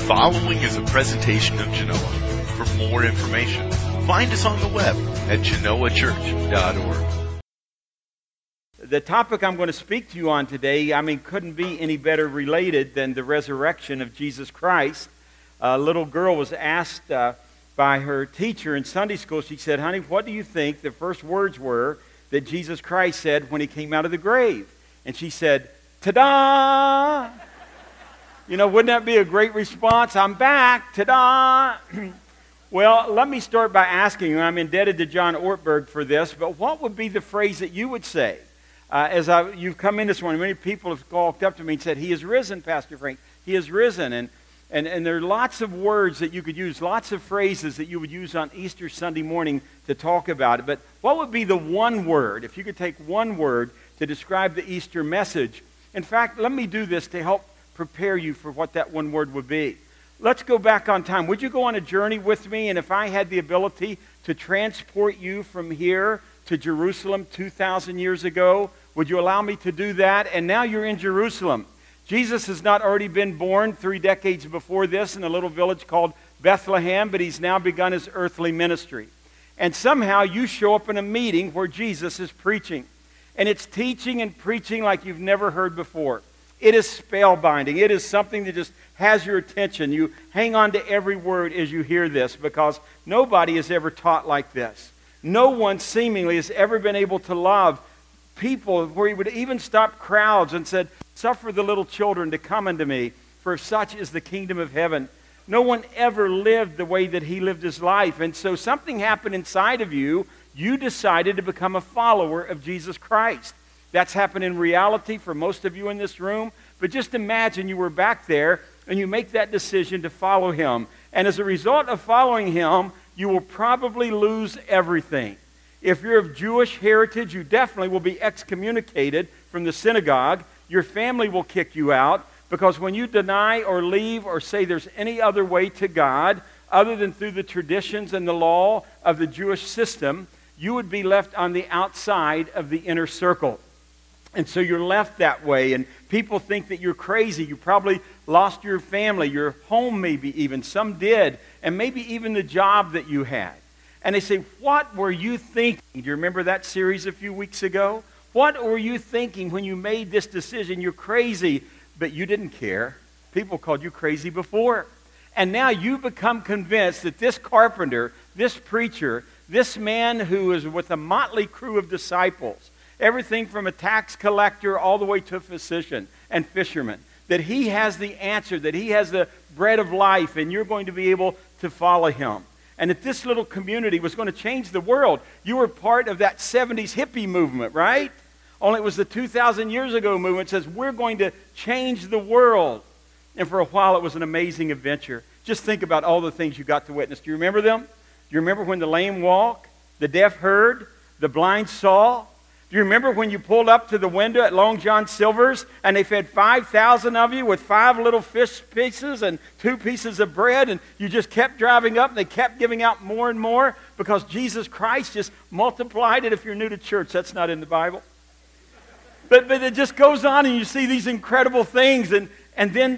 following is a presentation of Genoa. For more information, find us on the web at genoachurch.org. The topic I'm going to speak to you on today, couldn't be any better related than the resurrection of Jesus Christ. A little girl was asked by her teacher in Sunday school, she said, "Honey, what do you think the first words were that Jesus Christ said when he came out of the grave?" And she said, "Ta-da!" Wouldn't that be a great response? I'm back, ta-da! Well, let me start by asking you, I'm indebted to John Ortberg for this, but what would be the phrase that you would say? You've come in this morning, many people have walked up to me and said, "He is risen, Pastor Frank. He is risen." And there are lots of words that you could use, lots of phrases that you would use on Easter Sunday morning to talk about it. But what would be the one word, if you could take one word to describe the Easter message? In fact, let me do this to help prepare you for what that one word would be. Let's go back on time. Would you go on a journey with me? And if I had the ability to transport you from here to Jerusalem 2,000 years ago, would you allow me to do that? And now you're in Jerusalem. Jesus has not already been born 3 decades before this in a little village called Bethlehem, but he's now begun his earthly ministry. And somehow you show up in a meeting where Jesus is preaching. And it's teaching and preaching like you've never heard before. It is spellbinding. It is something that just has your attention. You hang on to every word as you hear this because nobody has ever taught like this. No one seemingly has ever been able to love people where he would even stop crowds and said, "Suffer the little children to come unto me, for such is the kingdom of heaven." No one ever lived the way that he lived his life. And so something happened inside of you. You decided to become a follower of Jesus Christ. That's happened in reality for most of you in this room. But just imagine you were back there and you make that decision to follow him. And as a result of following him, you will probably lose everything. If you're of Jewish heritage, you definitely will be excommunicated from the synagogue. Your family will kick you out because when you deny or leave or say there's any other way to God other than through the traditions and the law of the Jewish system, you would be left on the outside of the inner circle. And so you're left that way, and people think that you're crazy. You probably lost your family, your home maybe even. Some did, and maybe even the job that you had. And they say, "What were you thinking?" Do you remember that series a few weeks ago? What were you thinking when you made this decision? You're crazy, but you didn't care. People called you crazy before. And now you become convinced that this carpenter, this preacher, this man who is with a motley crew of disciples, everything from a tax collector all the way to a physician and fisherman, that he has the answer, that he has the bread of life, and you're going to be able to follow him. And that this little community was going to change the world. You were part of that 70s hippie movement, right? Only it was the 2,000 years ago movement that says we're going to change the world. And for a while it was an amazing adventure. Just think about all the things you got to witness. Do you remember them? Do you remember when the lame walked, the deaf heard, the blind saw? Do you remember when you pulled up to the window at Long John Silver's and they fed 5,000 of you with 5 little fish pieces and 2 pieces of bread, and you just kept driving up and they kept giving out more and more because Jesus Christ just multiplied it? If you're new to church, that's not in the Bible. But it just goes on and you see these incredible things, and then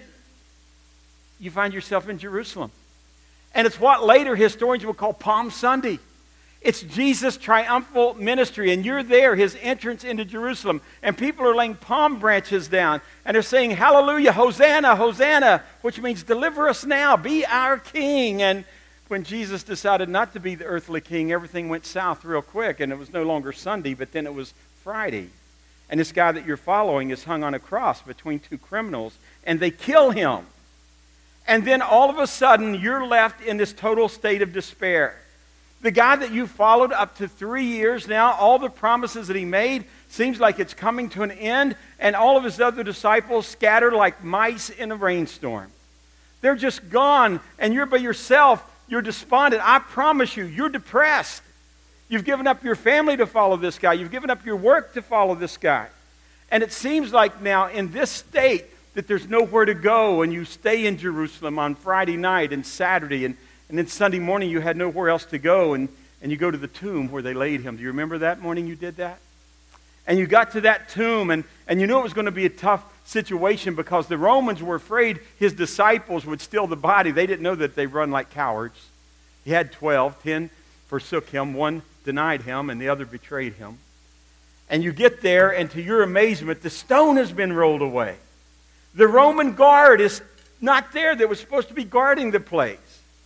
you find yourself in Jerusalem. And it's what later historians will call Palm Sunday. It's Jesus' triumphal ministry, and you're there, his entrance into Jerusalem, and people are laying palm branches down, and they're saying, "Hallelujah, Hosanna, Hosanna," which means deliver us now, be our king. And when Jesus decided not to be the earthly king, everything went south real quick, and it was no longer Sunday, but then it was Friday. And this guy that you're following is hung on a cross between 2 criminals, and they kill him. And then all of a sudden, you're left in this total state of despair. The guy that you followed up to 3 years now, all the promises that he made, seems like it's coming to an end, and all of his other disciples scattered like mice in a rainstorm. They're just gone, and you're by yourself. You're despondent. I promise you, you're depressed. You've given up your family to follow this guy. You've given up your work to follow this guy. And it seems like now in this state that there's nowhere to go, and you stay in Jerusalem on Friday night and Saturday, and then Sunday morning you had nowhere else to go, and you go to the tomb where they laid him. Do you remember that morning you did that? And you got to that tomb, and you knew it was going to be a tough situation because the Romans were afraid his disciples would steal the body. They didn't know that they run like cowards. He had 12. 10 forsook him. 1 denied him, and the other betrayed him. And you get there, and to your amazement, the stone has been rolled away. The Roman guard is not there that was supposed to be guarding the place.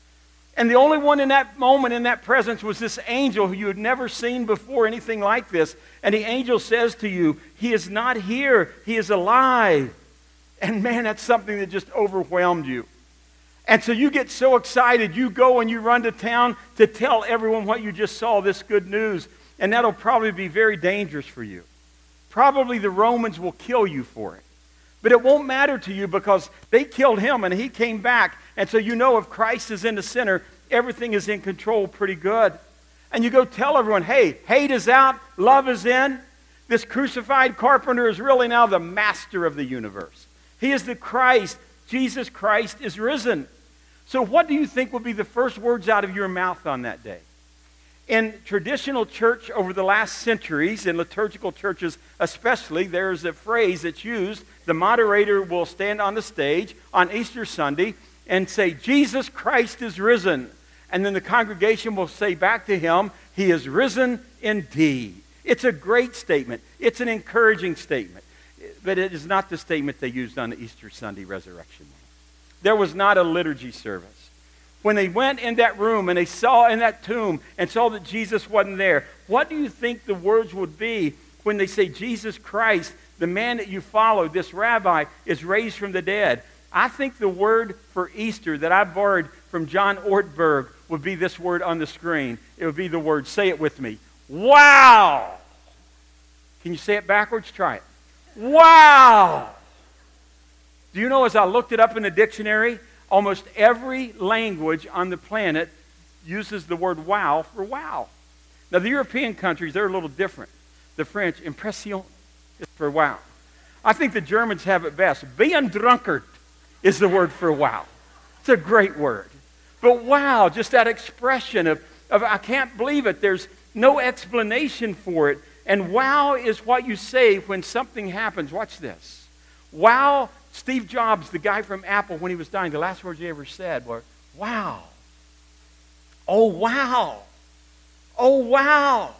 And the only one in that moment, in that presence, was this angel who you had never seen before, anything like this. And the angel says to you, he is not here, he is alive. And man, that's something that just overwhelmed you. And so you get so excited, you go and you run to town to tell everyone what you just saw, this good news. And that'll probably be very dangerous for you. Probably the Romans will kill you for it. But it won't matter to you because they killed him and he came back. And so you know if Christ is in the center, everything is in control pretty good. And you go tell everyone, hey, hate is out, love is in. This crucified carpenter is really now the master of the universe. He is the Christ. Jesus Christ is risen. So what do you think will be the first words out of your mouth on that day? In traditional church over the last centuries, in liturgical churches especially, there's a phrase that's used. The moderator will stand on the stage on Easter Sunday and say, Jesus Christ is risen. And then the congregation will say back to him, he is risen indeed. It's a great statement. It's an encouraging statement. But it is not the statement they used on the Easter Sunday resurrection. There was not a liturgy service. When they went in that room and they saw in that tomb and saw that Jesus wasn't there, what do you think the words would be when they say, Jesus Christ, the man that you followed, this rabbi, is raised from the dead? I think the word for Easter that I borrowed from John Ortberg would be this word on the screen. It would be the word, say it with me, wow. Can you say it backwards? Try it. Wow. Do you know, as I looked it up in the dictionary, almost every language on the planet uses the word wow for wow. Now, the European countries, they're a little different. The French, impression is for wow. I think the Germans have it best. Being drunkard is the word for wow. It's a great word. But wow, just that expression of I can't believe it. There's no explanation for it. And wow is what you say when something happens. Watch this. Wow. Steve Jobs, the guy from Apple, when he was dying, the last words he ever said were, wow. Oh, wow. Oh, wow.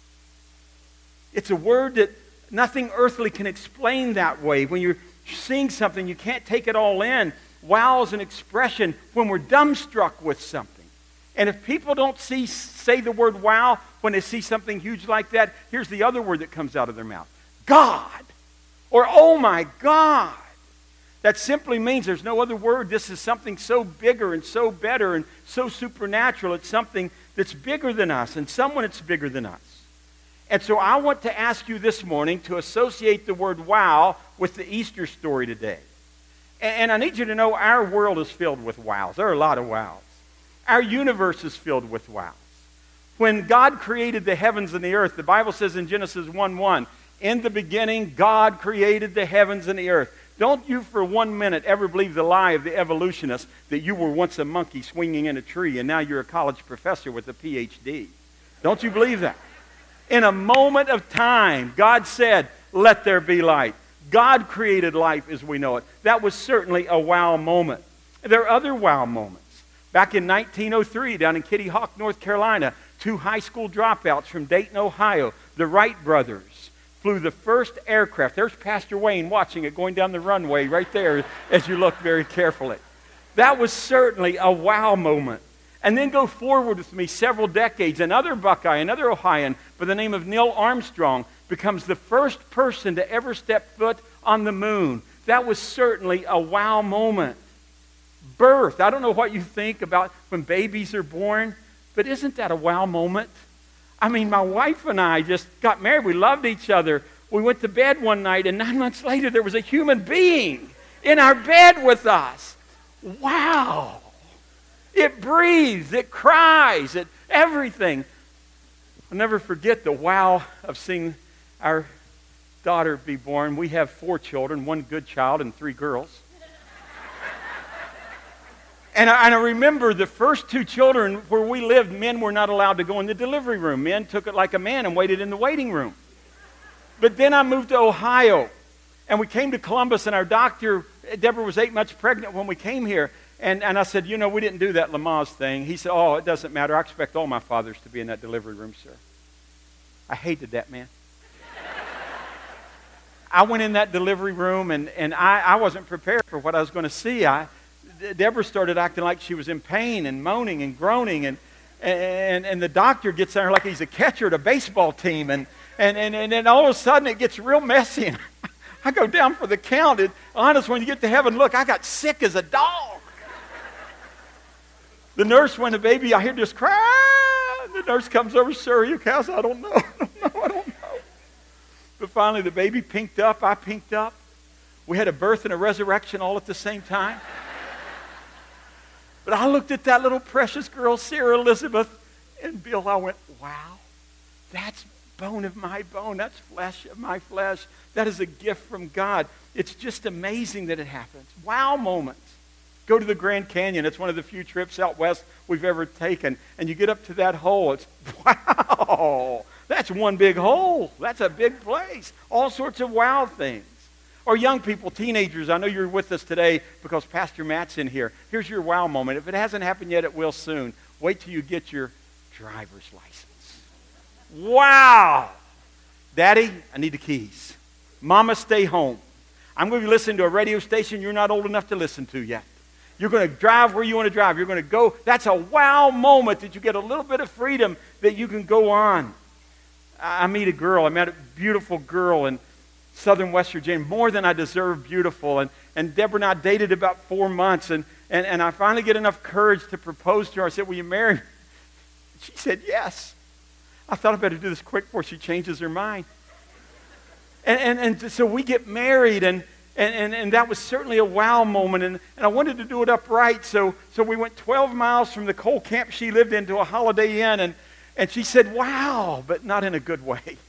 It's a word that nothing earthly can explain that way. When you're seeing something, you can't take it all in. Wow is an expression when we're dumbstruck with something. And if people don't say the word wow when they see something huge like that, here's the other word that comes out of their mouth. God. Or, oh my God. That simply means there's no other word. This is something so bigger and so better and so supernatural. It's something that's bigger than us and someone that's bigger than us. And so I want to ask you this morning to associate the word wow with the Easter story today. And I need you to know our world is filled with wows. There are a lot of wows. Our universe is filled with wows. When God created the heavens and the earth, the Bible says in Genesis 1:1, in the beginning God created the heavens and the earth. Don't you for 1 minute ever believe the lie of the evolutionists that you were once a monkey swinging in a tree and now you're a college professor with a PhD. Don't you believe that? In a moment of time, God said, let there be light. God created life as we know it. That was certainly a wow moment. There are other wow moments. Back in 1903, down in Kitty Hawk, North Carolina, 2 high school dropouts from Dayton, Ohio, the Wright brothers, flew the first aircraft. There's Pastor Wayne watching it going down the runway right there as you look very carefully. That was certainly a wow moment. And then go forward with me several decades. Another Buckeye, another Ohioan by the name of Neil Armstrong becomes the first person to ever step foot on the moon. That was certainly a wow moment. Birth. I don't know what you think about when babies are born, but isn't that a wow moment? I mean, my wife and I just got married. We loved each other. We went to bed one night, and 9 months later, there was a human being in our bed with us. Wow. It breathes. It cries. Everything. I'll never forget the wow of seeing our daughter be born. We have 4 children, 1 good child and 3 girls. And I remember the first 2 children where we lived, men were not allowed to go in the delivery room. Men took it like a man and waited in the waiting room. But then I moved to Ohio, and we came to Columbus, and our doctor, Deborah was 8 months pregnant when we came here. And I said, we didn't do that Lamaze thing. He said, it doesn't matter. I expect all my fathers to be in that delivery room, sir. I hated that man. I went in that delivery room, and I wasn't prepared for what I was going to see. Deborah started acting like she was in pain and moaning and groaning, and the doctor gets there like he's a catcher at a baseball team, and then all of a sudden it gets real messy. And I go down for the count. Honest, when you get to heaven, look, I got sick as a dog. The nurse, when the baby, I hear this cry. The nurse comes over, sir, are you okay? I said, I don't know. I don't know. But finally, the baby pinked up. I pinked up. We had a birth and a resurrection all at the same time. But I looked at that little precious girl, Sarah Elizabeth, and Bill, I went, wow, that's bone of my bone. That's flesh of my flesh. That is a gift from God. It's just amazing that it happens. Wow moments. Go to the Grand Canyon. It's one of the few trips out west we've ever taken. And you get up to that hole. It's, wow, that's one big hole. That's a big place. All sorts of wow things. Or young people, teenagers, I know you're with us today because Pastor Matt's in here. Here's your wow moment. If it hasn't happened yet, it will soon. Wait till you get your driver's license. Wow. Daddy, I need the keys. Mama, stay home. I'm going to be listening to a radio station you're not old enough to listen to yet. You're going to drive where you want to drive. You're going to go. That's a wow moment that you get a little bit of freedom that you can go on. I meet a girl. I met a beautiful girl in southern West Virginia, more than I deserve beautiful. And Deborah and I dated about 4 months. And I finally get enough courage to propose to her. I said, will you marry me? She said, yes. I thought I better do this quick before she changes her mind. And so we get married, and that was certainly a wow moment, and I wanted to do it upright, so we went 12 miles from the coal camp she lived in to a Holiday Inn, and she said, wow, but not in a good way.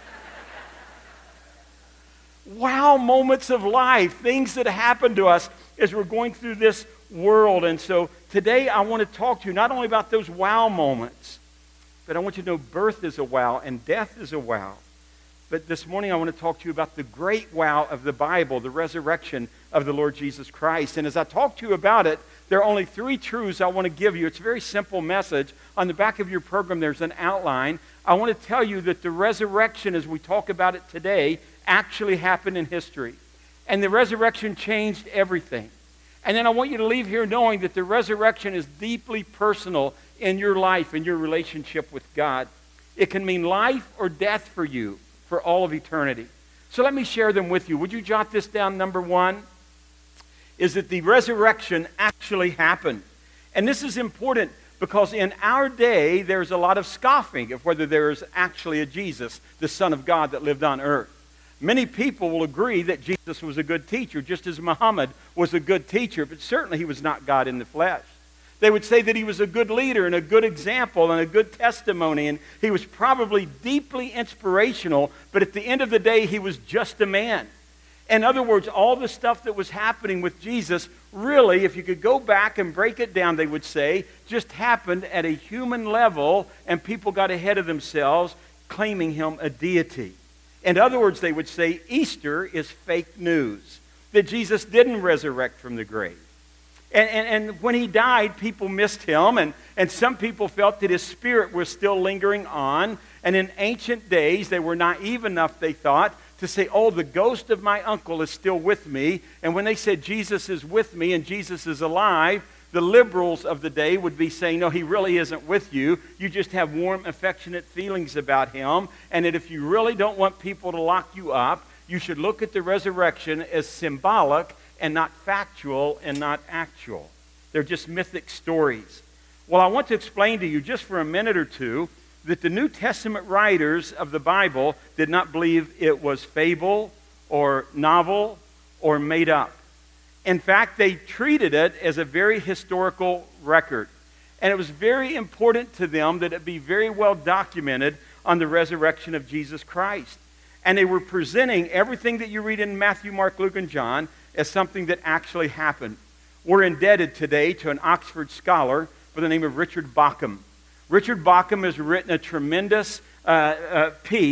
Wow moments of life, things that happen to us as we're going through this world, and so today I want to talk to you not only about those wow moments, but I want you to know birth is a wow and death is a wow. But this morning I want to talk to you about the great wow of the Bible, the resurrection of the Lord Jesus Christ. And as I talk to you about it, there are only 3 truths I want to give you. It's a very simple message. On the back of your program, there's an outline. I want to tell you that the resurrection, as we talk about it today, actually happened in history. And the resurrection changed everything. And then I want you to leave here knowing that the resurrection is deeply personal in your life, in your relationship with God. It can mean life or death for you for all of eternity. So let me share them with you. Would you jot this down? Number 1 is that the resurrection actually happened. And this is important because in our day, there's a lot of scoffing of whether there is actually a Jesus, the Son of God that lived on earth. Many people will agree that Jesus was a good teacher, just as Muhammad was a good teacher, but certainly he was not God in the flesh. They would say that he was a good leader and a good example and a good testimony, and he was probably deeply inspirational, but at the end of the day, he was just a man. In other words, all the stuff that was happening with Jesus, really, if you could go back and break it down, they would say, just happened at a human level, and people got ahead of themselves, claiming him a deity. In other words, they would say, Easter is fake news, that Jesus didn't resurrect from the grave. And when he died, people missed him, and some people felt that his spirit was still lingering on. And in ancient days, they were naive enough, they thought, to say, oh, the ghost of my uncle is still with me. And when they said Jesus is with me and Jesus is alive, the liberals of the day would be saying, no, he really isn't with you. You just have warm, affectionate feelings about him. And that if you really don't want people to lock you up, you should look at the resurrection as symbolic and not factual and not actual. They're just mythic stories. Well, I want to explain to you just for a minute or two that the New Testament writers of the Bible did not believe it was fable or novel or made up. In fact, they treated it as a very historical record. And it was very important to them that it be very well documented on the resurrection of Jesus Christ. And they were presenting everything that you read in Matthew, Mark, Luke, and John as something that actually happened. We're indebted today to an Oxford scholar by the name of Richard Bauckham. Richard Bauckham has written a tremendous piece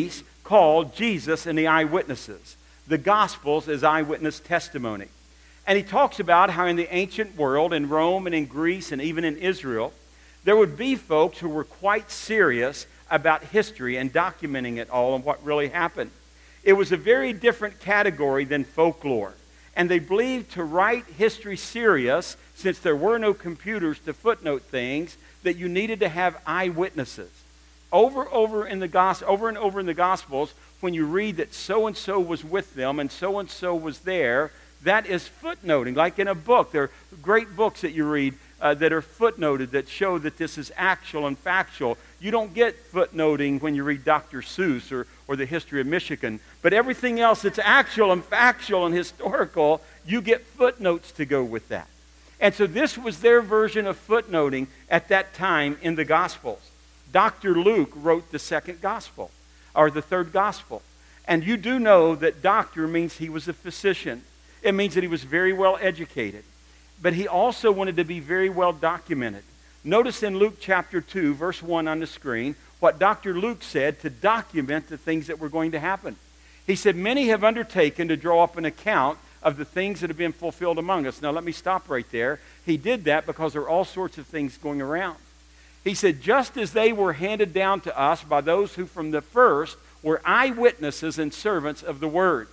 called Jesus and the Eyewitnesses. The Gospels is eyewitness testimony. And he talks about how in the ancient world, in Rome and in Greece and even in Israel, there would be folks who were quite serious about history and documenting it all and what really happened. It was a very different category than folklore. And they believed to write history serious, since there were no computers to footnote things, that you needed to have eyewitnesses. Over and over in the Gospels, when you read that so-and-so was with them and so-and-so was there, that is footnoting, like in a book. There are great books that you read that are footnoted that show that this is actual and factual. You don't get footnoting when you read Dr. Seuss or the history of Michigan. But everything else that's actual and factual and historical, you get footnotes to go with that. And so this was their version of footnoting at that time in the Gospels. Dr. Luke wrote the second Gospel, or the third Gospel. And you do know that doctor means he was a physician. It means that he was very well educated. But he also wanted to be very well documented. Notice in Luke chapter 2, verse 1 on the screen, what Dr. Luke said to document the things that were going to happen. He said, "Many have undertaken to draw up an account of the things that have been fulfilled among us." Now let me stop right there. He did that because there are all sorts of things going around. He said, "Just as they were handed down to us by those who from the first were eyewitnesses and servants of the word.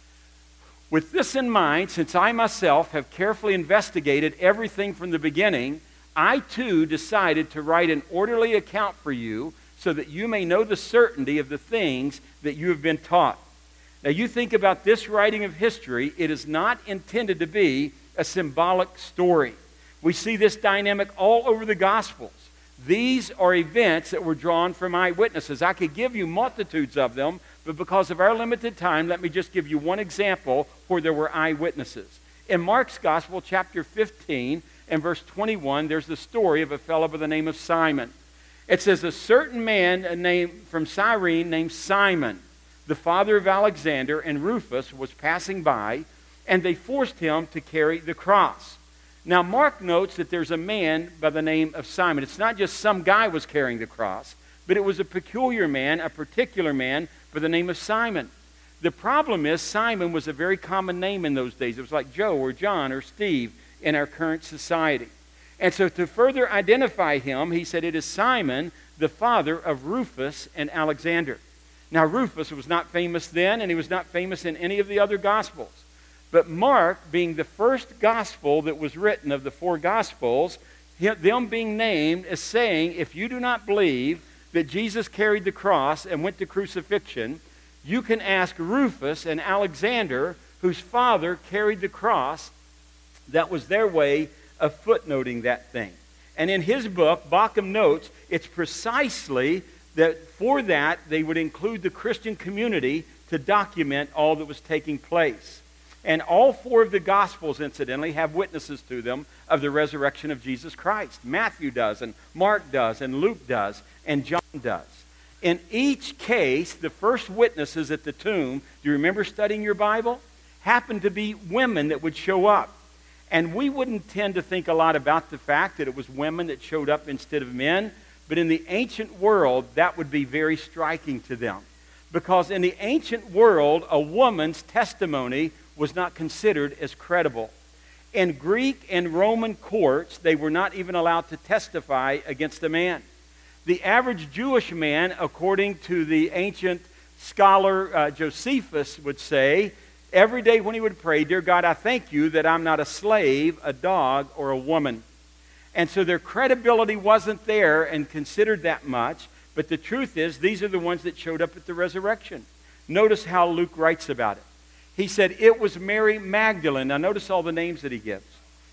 With this in mind, since I myself have carefully investigated everything from the beginning, I too decided to write an orderly account for you so that you may know the certainty of the things that you have been taught." Now you think about this writing of history, it is not intended to be a symbolic story. We see this dynamic all over the Gospels. These are events that were drawn from eyewitnesses. I could give you multitudes of them, but because of our limited time, let me just give you one example where there were eyewitnesses. In Mark's Gospel, chapter 15 and verse 21, there's the story of a fellow by the name of Simon. It says, "A certain man from Cyrene named Simon, the father of Alexander and Rufus, was passing by, and they forced him to carry the cross." Now, Mark notes that there's a man by the name of Simon. It's not just some guy was carrying the cross, but it was a peculiar man, a particular man by the name of Simon. The problem is Simon was a very common name in those days. It was like Joe or John or Steve in our current society. And so to further identify him, he said, "It is Simon, the father of Rufus and Alexander." Now, Rufus was not famous then, and he was not famous in any of the other Gospels. But Mark, being the first gospel that was written of the four gospels, them being named is saying, if you do not believe that Jesus carried the cross and went to crucifixion, you can ask Rufus and Alexander, whose father carried the cross. That was their way of footnoting that thing. And in his book, Bauckham notes, it's precisely that for that they would include the Christian community to document all that was taking place. And all four of the Gospels, incidentally, have witnesses to them of the resurrection of Jesus Christ. Matthew does, and Mark does, and Luke does, and John does. In each case, the first witnesses at the tomb, do you remember studying your Bible? Happened to be women that would show up. And we wouldn't tend to think a lot about the fact that it was women that showed up instead of men, but in the ancient world, that would be very striking to them. Because in the ancient world, a woman's testimony was not considered as credible. In Greek and Roman courts, they were not even allowed to testify against a man. The average Jewish man, according to the ancient scholar Josephus, would say, every day when he would pray, "Dear God, I thank you that I'm not a slave, a dog, or a woman." And so their credibility wasn't there and considered that much, but the truth is, these are the ones that showed up at the resurrection. Notice how Luke writes about it. He said, it was Mary Magdalene. Now notice all the names that he gives.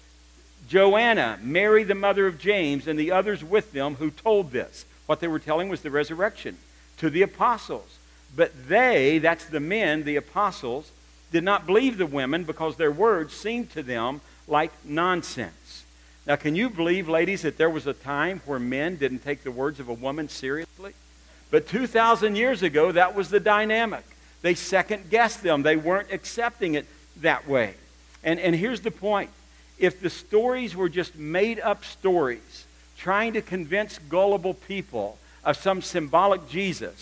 Joanna, Mary the mother of James, and the others with them who told this. What they were telling was the resurrection to the apostles. But they, that's the men, the apostles, did not believe the women because their words seemed to them like nonsense. Now can you believe, ladies, that there was a time where men didn't take the words of a woman seriously? But 2,000 years ago, that was the dynamic. They second-guessed them. They weren't accepting it that way. And here's the point. If the stories were just made-up stories, trying to convince gullible people of some symbolic Jesus,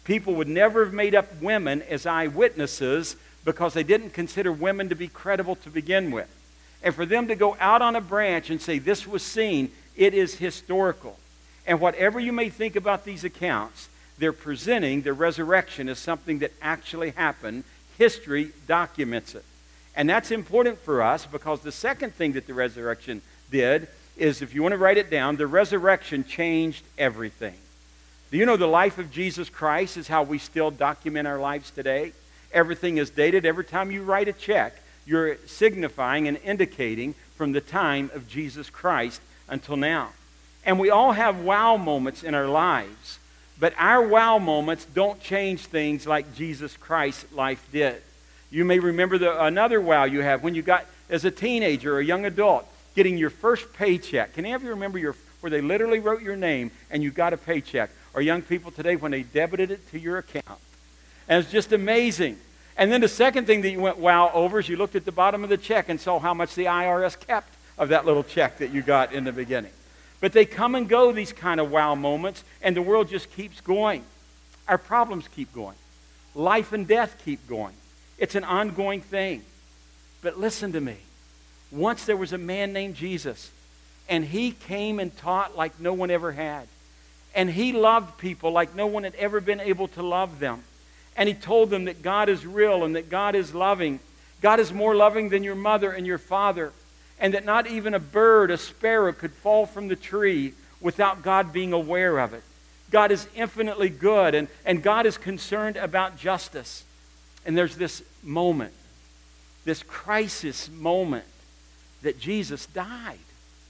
People would never have made up women as eyewitnesses because they didn't consider women to be credible to begin with. And for them to go out on a branch and say this was seen, it is historical. And whatever you may think about these accounts, they're presenting the resurrection as something that actually happened. History documents it. And that's important for us because the second thing that the resurrection did is, if you want to write it down, the resurrection changed everything. Do you know the life of Jesus Christ is how we still document our lives today? Everything is dated. Every time you write a check, you're signifying and indicating from the time of Jesus Christ until now. And we all have wow moments in our lives, but our wow moments don't change things like Jesus Christ's life did. You may remember another wow you have when you got, as a teenager or a young adult, getting your first paycheck. Can any of you remember where they literally wrote your name and you got a paycheck? Or young people today when they debited it to your account. And it's just amazing. And then the second thing that you went wow over is you looked at the bottom of the check and saw how much the IRS kept of that little check that you got in the beginning. But they come and go, these kind of wow moments, and the world just keeps going. Our problems keep going. Life and death keep going. It's an ongoing thing. But listen to me. Once there was a man named Jesus, and he came and taught like no one ever had. And he loved people like no one had ever been able to love them. And he told them that God is real and that God is loving. God is more loving than your mother and your father. And that not even a bird, a sparrow, could fall from the tree without God being aware of it. God is infinitely good, and God is concerned about justice. And there's this moment, this crisis moment, that Jesus died.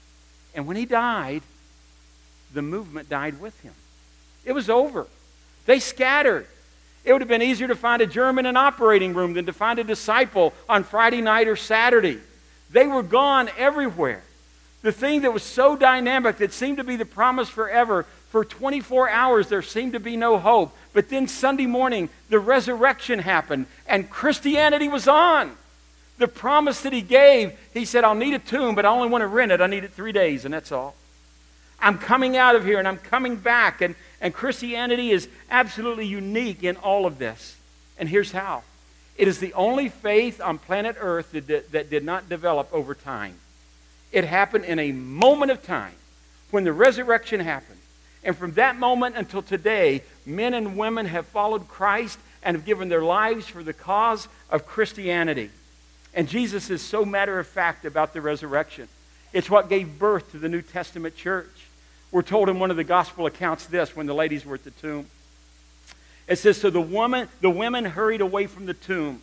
And when he died, the movement died with him. It was over. They scattered. It would have been easier to find a German in an operating room than to find a disciple on Friday night or Saturday. They were gone everywhere. The thing that was so dynamic that seemed to be the promise forever, for 24 hours there seemed to be no hope. But then Sunday morning, the resurrection happened and Christianity was on. The promise that he gave, he said, I'll need a tomb, but I only want to rent it. I need it 3 days, and that's all. I'm coming out of here, and I'm coming back. And Christianity is absolutely unique in all of this. And here's how. It is the only faith on planet Earth that did not develop over time. It happened in a moment of time when the resurrection happened. And from that moment until today, men and women have followed Christ and have given their lives for the cause of Christianity. And Jesus is so matter-of-fact about the resurrection. It's what gave birth to the New Testament church. We're told in one of the gospel accounts this, when the ladies were at the tomb. It says, so the women hurried away from the tomb,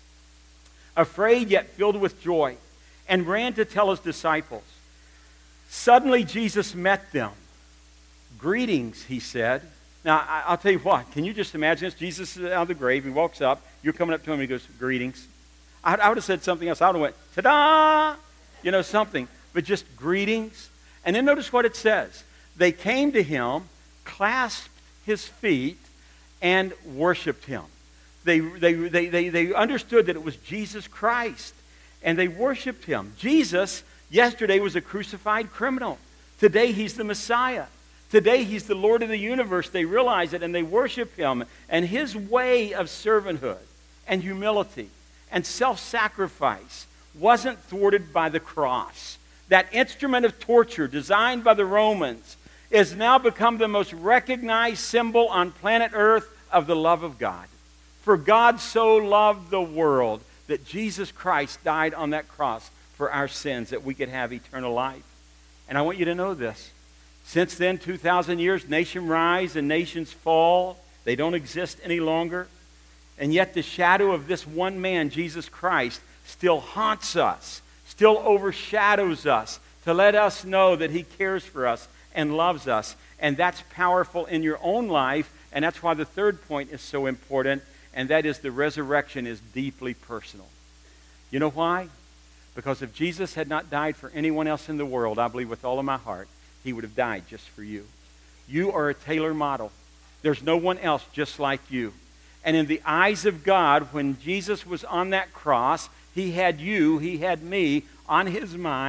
afraid yet filled with joy, and ran to tell his disciples. Suddenly Jesus met them. Greetings, he said. Now, I'll tell you what. Can you just imagine this? Jesus is out of the grave. He walks up. You're coming up to him and he goes, greetings. I would have said something else. I would have went, ta-da! You know, something. But just greetings. And then notice what it says. They came to him, clasped his feet, and worshiped him. They understood that it was Jesus Christ, and they worshiped him. Jesus, yesterday, was a crucified criminal. Today, he's the Messiah. Today, he's the Lord of the universe. They realize it, and they worship him. And his way of servanthood and humility and self-sacrifice wasn't thwarted by the cross. That instrument of torture designed by the Romans has now become the most recognized symbol on planet Earth of the love of God. For God so loved the world that Jesus Christ died on that cross for our sins, that we could have eternal life. And I want you to know this. Since then, 2,000 years, nations rise and nations fall. They don't exist any longer. And yet the shadow of this one man, Jesus Christ, still haunts us, still overshadows us, to let us know that he cares for us and loves us. And that's powerful in your own life. And that's why the third point is so important, and that is the resurrection is deeply personal. You know why? Because if Jesus had not died for anyone else in the world, I believe with all of my heart, he would have died just for you. You are a tailor model. There's no one else just like you. And in the eyes of God, when Jesus was on that cross, he had you, he had me on his mind.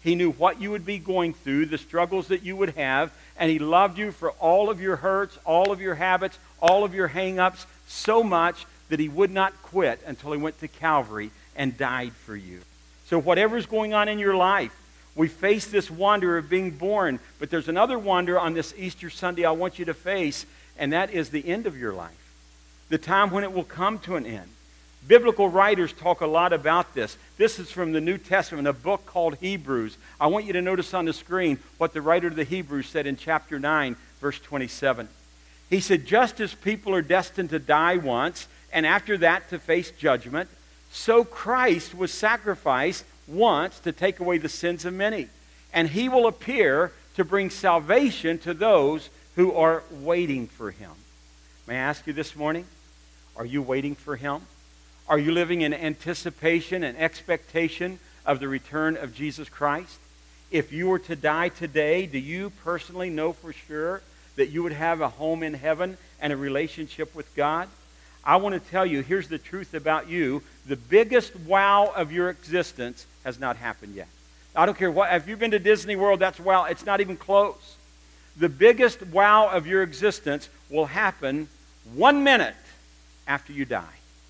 He knew what you would be going through, the struggles that you would have, and He loved you for all of your hurts, all of your habits, all of your hang-ups, so much that He would not quit until He went to Calvary and died for you. So whatever's going on in your life, we face this wonder of being born, but there's another wonder on this Easter Sunday I want you to face, and that is the end of your life, the time when it will come to an end. Biblical writers talk a lot about this. This is from the New Testament, a book called Hebrews. I want you to notice on the screen what the writer of the Hebrews said in chapter 9, verse 27. He said, just as people are destined to die once, and after that to face judgment, so Christ was sacrificed once to take away the sins of many. And He will appear to bring salvation to those who are waiting for Him. May I ask you this morning, are you waiting for Him? Are you living in anticipation and expectation of the return of Jesus Christ? If you were to die today, do you personally know for sure that you would have a home in heaven and a relationship with God? I want to tell you, here's the truth about you. The biggest wow of your existence has not happened yet. I don't care what, if you've been to Disney World, that's wow. It's not even close. The biggest wow of your existence will happen 1 minute after you die.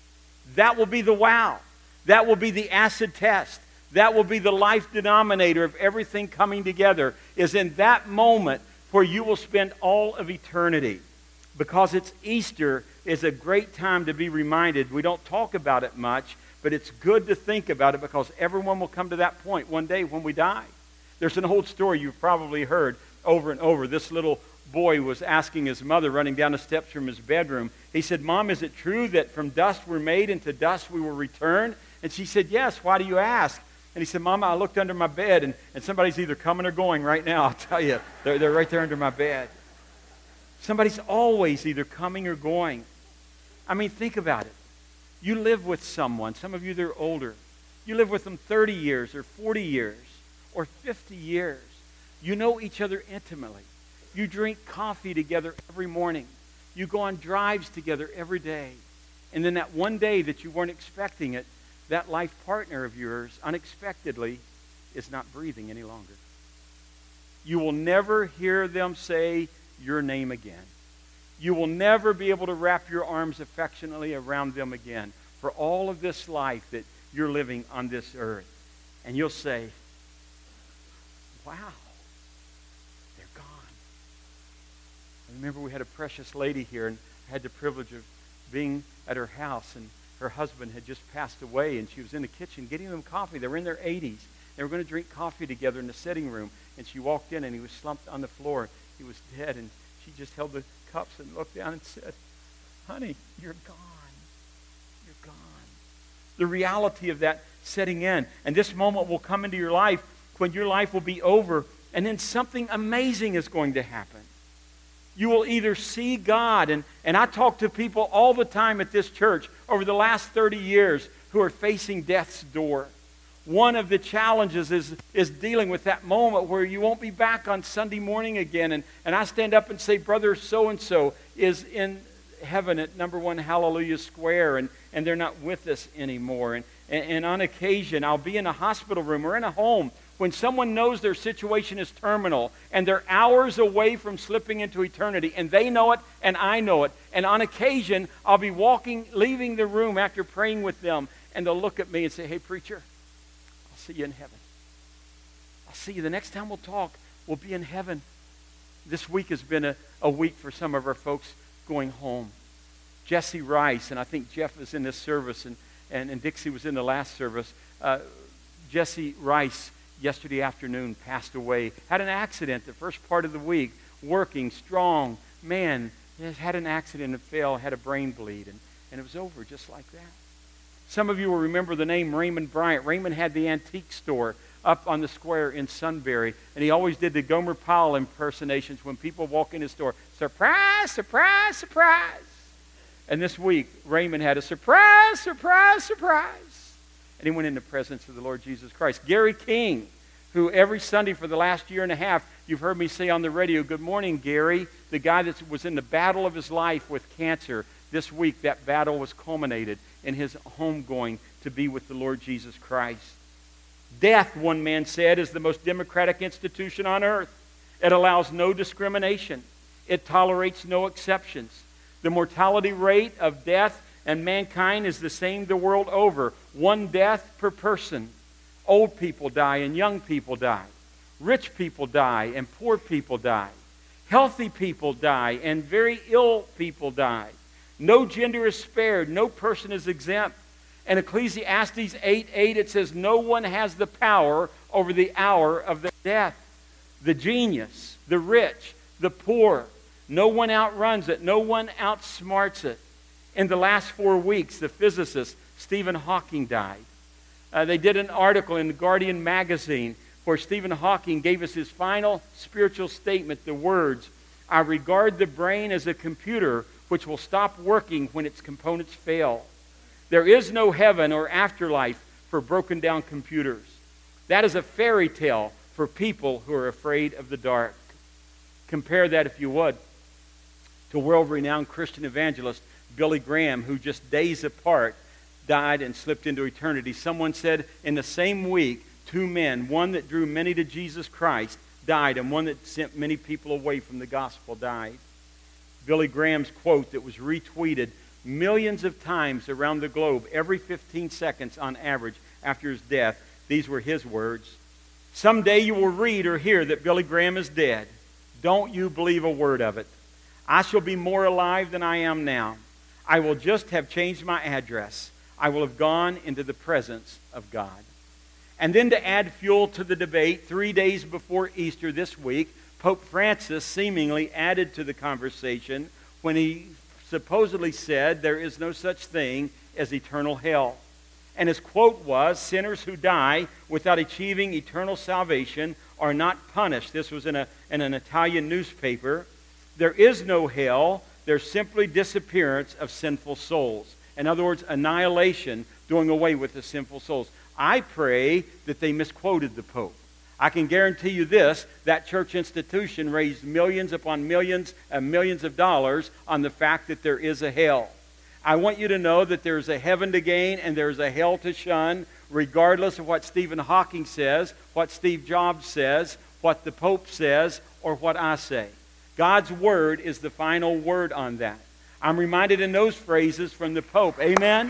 That will be the wow. That will be the acid test. That will be the life denominator of everything coming together, is in that moment where you will spend all of eternity. Because it's Easter is a great time to be reminded. We don't talk about it much, but it's good to think about it because everyone will come to that point one day when we die. There's an old story you've probably heard over and over. This little boy was asking his mother, running down the steps from his bedroom. He said, Mom, is it true that from dust we're made and to dust we will return? And she said, yes. Why do you ask? And he said, Mama, I looked under my bed and somebody's either coming or going right now. I'll tell you, they're right there under my bed. Somebody's always either coming or going. I mean, think about it. You live with someone. Some of you, they're older. You live with them 30 years or 40 years or 50 years. You know each other intimately. You drink coffee together every morning. You go on drives together every day. And then that one day that you weren't expecting it, that life partner of yours unexpectedly is not breathing any longer. You will never hear them say your name again. You will never be able to wrap your arms affectionately around them again for all of this life that you're living on this earth. And you'll say, wow, they're gone. I remember we had a precious lady here, and I had the privilege of being at her house, and her husband had just passed away, and she was in the kitchen getting them coffee. They were in their 80s. They were going to drink coffee together in the sitting room, and she walked in, and he was slumped on the floor. He was dead, and she just held the cups and looked down and said, honey, you're gone. You're gone. The reality of that setting in. And this moment will come into your life when your life will be over, and then something amazing is going to happen. You will either see God, and I talk to people all the time at this church over the last 30 years who are facing death's door. One of the challenges is dealing with that moment where you won't be back on Sunday morning again. And I stand up and say, Brother so-and-so is in heaven at number 1 Hallelujah Square, and they're not with us anymore. And on occasion, I'll be in a hospital room or in a home when someone knows their situation is terminal and they're hours away from slipping into eternity, and they know it and I know it. And on occasion, I'll be leaving the room after praying with them, and they'll look at me and say, hey, preacher, I'll see you in heaven. I'll see you. The next time we'll talk, we'll be in heaven. This week has been a week for some of our folks going home. Jesse Rice, and I think Jeff was in this service, and Dixie was in the last service. Jesse Rice, yesterday afternoon, passed away. Had an accident the first part of the week, working, strong. Man, had an accident and fell, had a brain bleed, and it was over just like that. Some of you will remember the name Raymond Bryant. Raymond had the antique store up on the square in Sunbury, and he always did the Gomer Powell impersonations when people walk in his store. Surprise, surprise, surprise. And this week, Raymond had a surprise, surprise, surprise. And he went in the presence of the Lord Jesus Christ. Gary King, who every Sunday for the last year and a half, you've heard me say on the radio, good morning, Gary, the guy that was in the battle of his life with cancer. This week, that battle was culminated in his homegoing to be with the Lord Jesus Christ. Death, one man said, is the most democratic institution on earth. It allows no discrimination. It tolerates no exceptions. The mortality rate of death and mankind is the same the world over. One death per person. Old people die and young people die. Rich people die and poor people die. Healthy people die and very ill people die. No gender is spared. No person is exempt. In Ecclesiastes 8:8 it says, no one has the power over the hour of their death. The genius, the rich, the poor. No one outruns it. No one outsmarts it. In the last 4 weeks, the physicist Stephen Hawking died. They did an article in the Guardian magazine where Stephen Hawking gave us his final spiritual statement, the words, I regard the brain as a computer which will stop working when its components fail. There is no heaven or afterlife for broken down computers. That is a fairy tale for people who are afraid of the dark. Compare that, if you would, to world-renowned Christian evangelist Billy Graham, who just days apart died and slipped into eternity. Someone said in the same week, 2 men, one that drew many to Jesus Christ, died, and one that sent many people away from the gospel died. Billy Graham's quote that was retweeted millions of times around the globe, every 15 seconds on average after his death, these were his words. Someday you will read or hear that Billy Graham is dead. Don't you believe a word of it. I shall be more alive than I am now. I will just have changed my address. I will have gone into the presence of God. And then to add fuel to the debate, 3 days before Easter this week, Pope Francis seemingly added to the conversation when he supposedly said there is no such thing as eternal hell. And his quote was, sinners who die without achieving eternal salvation are not punished. This was in an Italian newspaper. There is no hell. There's simply disappearance of sinful souls. In other words, annihilation, doing away with the sinful souls. I pray that they misquoted the Pope. I can guarantee you this, that church institution raised millions upon millions and millions of dollars on the fact that there is a hell. I want you to know that there's a heaven to gain and there's a hell to shun, regardless of what Stephen Hawking says, what Steve Jobs says, what the Pope says, or what I say. God's word is the final word on that. I'm reminded in those phrases from the Pope, amen,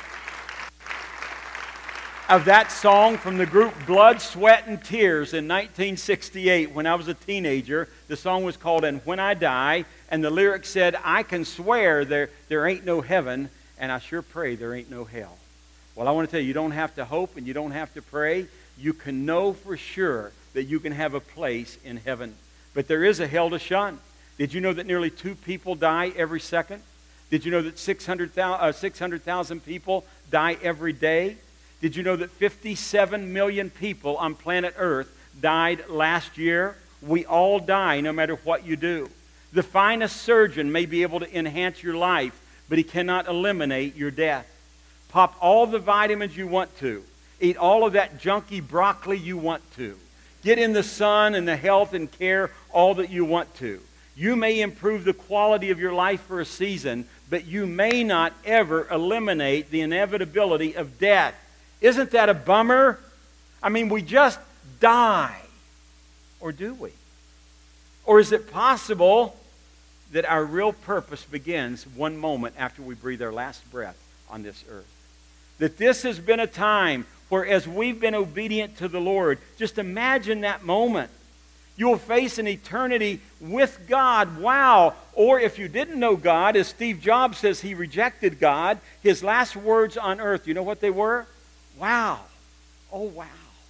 of that song from the group Blood, Sweat, and Tears in 1968 when I was a teenager. The song was called And When I Die, and the lyrics said, I can swear there ain't no heaven, and I sure pray there ain't no hell. Well, I want to tell you, you don't have to hope and you don't have to pray. You can know for sure that you can have a place in heaven. But there is a hell to shun. Did you know that nearly 2 people die every second? Did you know that 600,000 people die every day? Did you know that 57 million people on planet Earth died last year? We all die no matter what you do. The finest surgeon may be able to enhance your life, but he cannot eliminate your death. Pop all the vitamins you want to. Eat all of that junky broccoli you want to. Get in the sun and the health and care all that you want to. You may improve the quality of your life for a season, but you may not ever eliminate the inevitability of death. Isn't that a bummer? I mean, we just die. Or do we? Or is it possible that our real purpose begins one moment after we breathe our last breath on this earth? That this has been a time where as we've been obedient to the Lord, just imagine that moment. You will face an eternity with God. Wow. Or if you didn't know God, as Steve Jobs says he rejected God, his last words on earth, you know what they were? Wow. Oh, wow.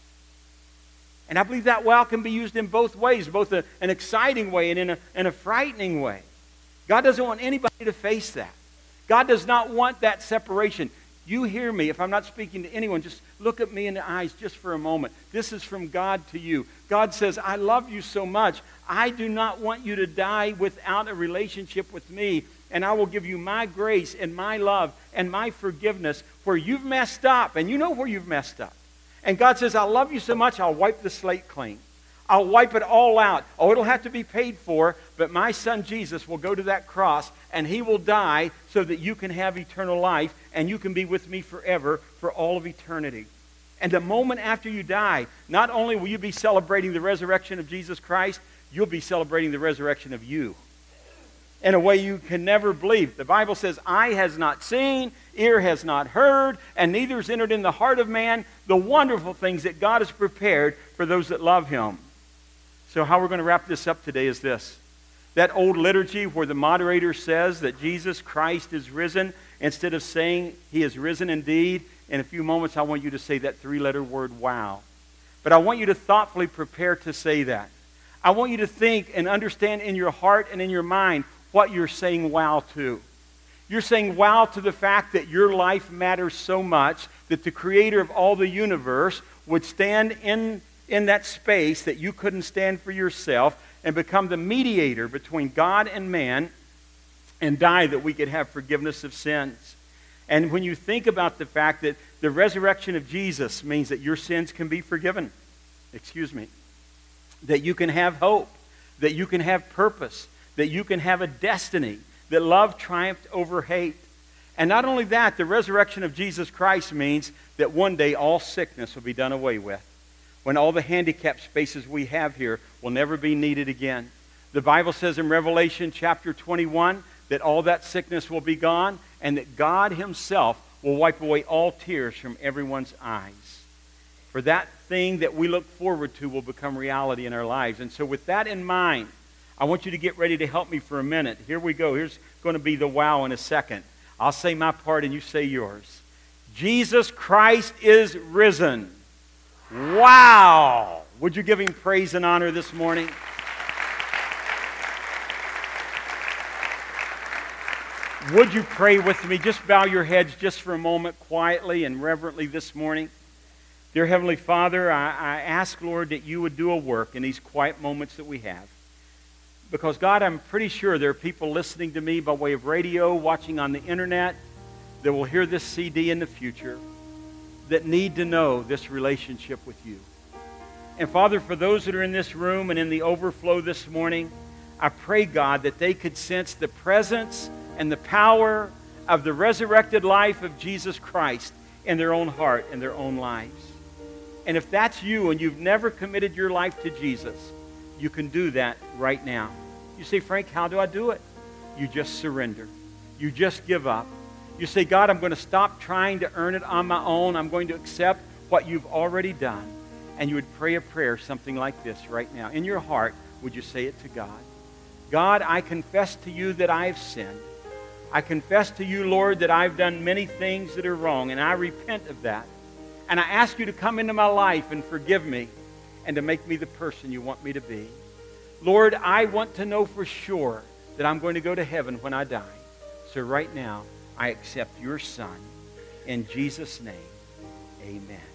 And I believe that wow can be used in both ways, both an exciting way and in a frightening way. God doesn't want anybody to face that. God does not want that separation. You hear me. If I'm not speaking to anyone, just look at me in the eyes just for a moment. This is from God to you. God says, I love you so much. I do not want you to die without a relationship with me. And I will give you my grace and my love and my forgiveness where you've messed up. And you know where you've messed up. And God says, I love you so much, I'll wipe the slate clean. I'll wipe it all out. Oh, it'll have to be paid for, but my son Jesus will go to that cross and he will die so that you can have eternal life and you can be with me forever for all of eternity. And the moment after you die, not only will you be celebrating the resurrection of Jesus Christ, you'll be celebrating the resurrection of you in a way you can never believe. The Bible says, eye has not seen, ear has not heard, and neither has entered in the heart of man the wonderful things that God has prepared for those that love him. So how we're going to wrap this up today is this. That old liturgy where the moderator says that Jesus Christ is risen, instead of saying he is risen indeed, in a few moments I want you to say that three-letter word, wow. But I want you to thoughtfully prepare to say that. I want you to think and understand in your heart and in your mind what you're saying wow to. You're saying wow to the fact that your life matters so much that the creator of all the universe would stand in that space that you couldn't stand for yourself and become the mediator between God and man and die that we could have forgiveness of sins. And when you think about the fact that the resurrection of Jesus means that your sins can be forgiven, that you can have hope, that you can have purpose, that you can have a destiny, that love triumphed over hate. And not only that, the resurrection of Jesus Christ means that one day all sickness will be done away with. When all the handicap spaces we have here will never be needed again. The Bible says in Revelation chapter 21 that all that sickness will be gone and that God himself will wipe away all tears from everyone's eyes. For that thing that we look forward to will become reality in our lives. And so with that in mind, I want you to get ready to help me for a minute. Here we go. Here's going to be the wow in a second. I'll say my part and you say yours. Jesus Christ is risen. Wow! Would you give him praise and honor this morning? Would you pray with me? Just bow your heads just for a moment quietly and reverently this morning. Dear Heavenly Father, I ask, Lord, that you would do a work in these quiet moments that we have. Because, God, I'm pretty sure there are people listening to me by way of radio, watching on the internet, that will hear this CD in the future, that need to know this relationship with you. And, Father, for those that are in this room and in the overflow this morning, I pray, God, that they could sense the presence and the power of the resurrected life of Jesus Christ in their own heart and their own lives. And if that's you and you've never committed your life to Jesus, you can do that right now. You say, Frank, how do I do it? You just surrender. You just give up. You say, God, I'm going to stop trying to earn it on my own. I'm going to accept what you've already done. And you would pray a prayer something like this right now. In your heart, would you say it to God? God, I confess to you that I have sinned. I confess to you, Lord, that I've done many things that are wrong, and I repent of that. And I ask you to come into my life and forgive me and to make me the person you want me to be. Lord, I want to know for sure that I'm going to go to heaven when I die. So right now, I accept your Son. In Jesus' name, amen.